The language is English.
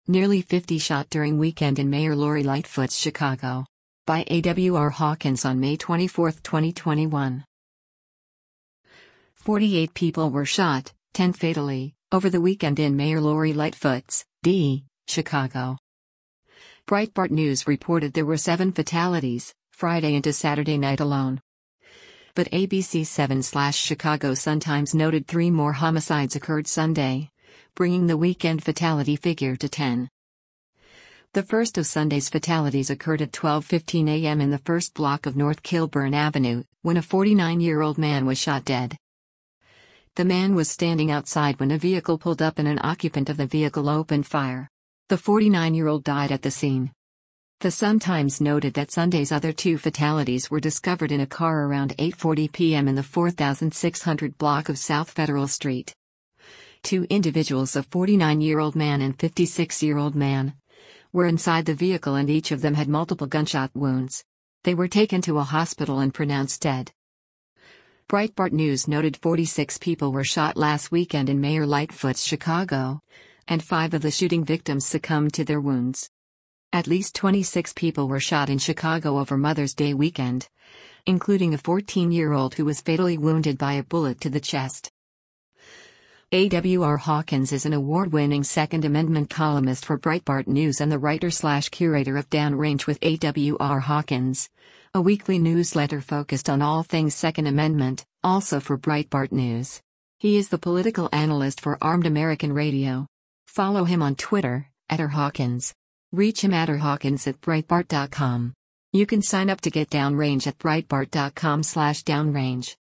Nearly 50 shot during weekend in Mayor Lori Lightfoot's Chicago. By A.W.R. Hawkins on May 24, 2021. 48 people were shot, 10 fatally, over the weekend in Mayor Lori Lightfoot's, D., Chicago. Breitbart News reported there were 7 fatalities, Friday into Saturday night alone. But ABC 7/Chicago Sun-Times noted 3 more homicides occurred Sunday, bringing the weekend fatality figure to 10. The first of Sunday's fatalities occurred at 12:15 a.m. in the first block of North Kilburn Avenue, when a 49-year-old man was shot dead. The man was standing outside when a vehicle pulled up and an occupant of the vehicle opened fire. The 49-year-old died at the scene. The Sun-Times noted that Sunday's other 2 fatalities were discovered in a car around 8:40 p.m. in the 4600 block of South Federal Street. 2 individuals, a 49-year-old man and 56-year-old man, were inside the vehicle and each of them had multiple gunshot wounds. They were taken to a hospital and pronounced dead. Breitbart News noted 46 people were shot last weekend in Mayor Lightfoot's Chicago, and 5 of the shooting victims succumbed to their wounds. At least 26 people were shot in Chicago over Mother's Day weekend, including a 14-year-old who was fatally wounded by a bullet to the chest. A.W.R. Hawkins is an award-winning Second Amendment columnist for Breitbart News and the writer/curator of Downrange with A.W.R. Hawkins, a weekly newsletter focused on all things Second Amendment, also for Breitbart News. He is the political analyst for Armed American Radio. Follow him on Twitter, @rhawkins. Reach him @rhawkins@breitbart.com. You can sign up to get Downrange at breitbart.com/downrange.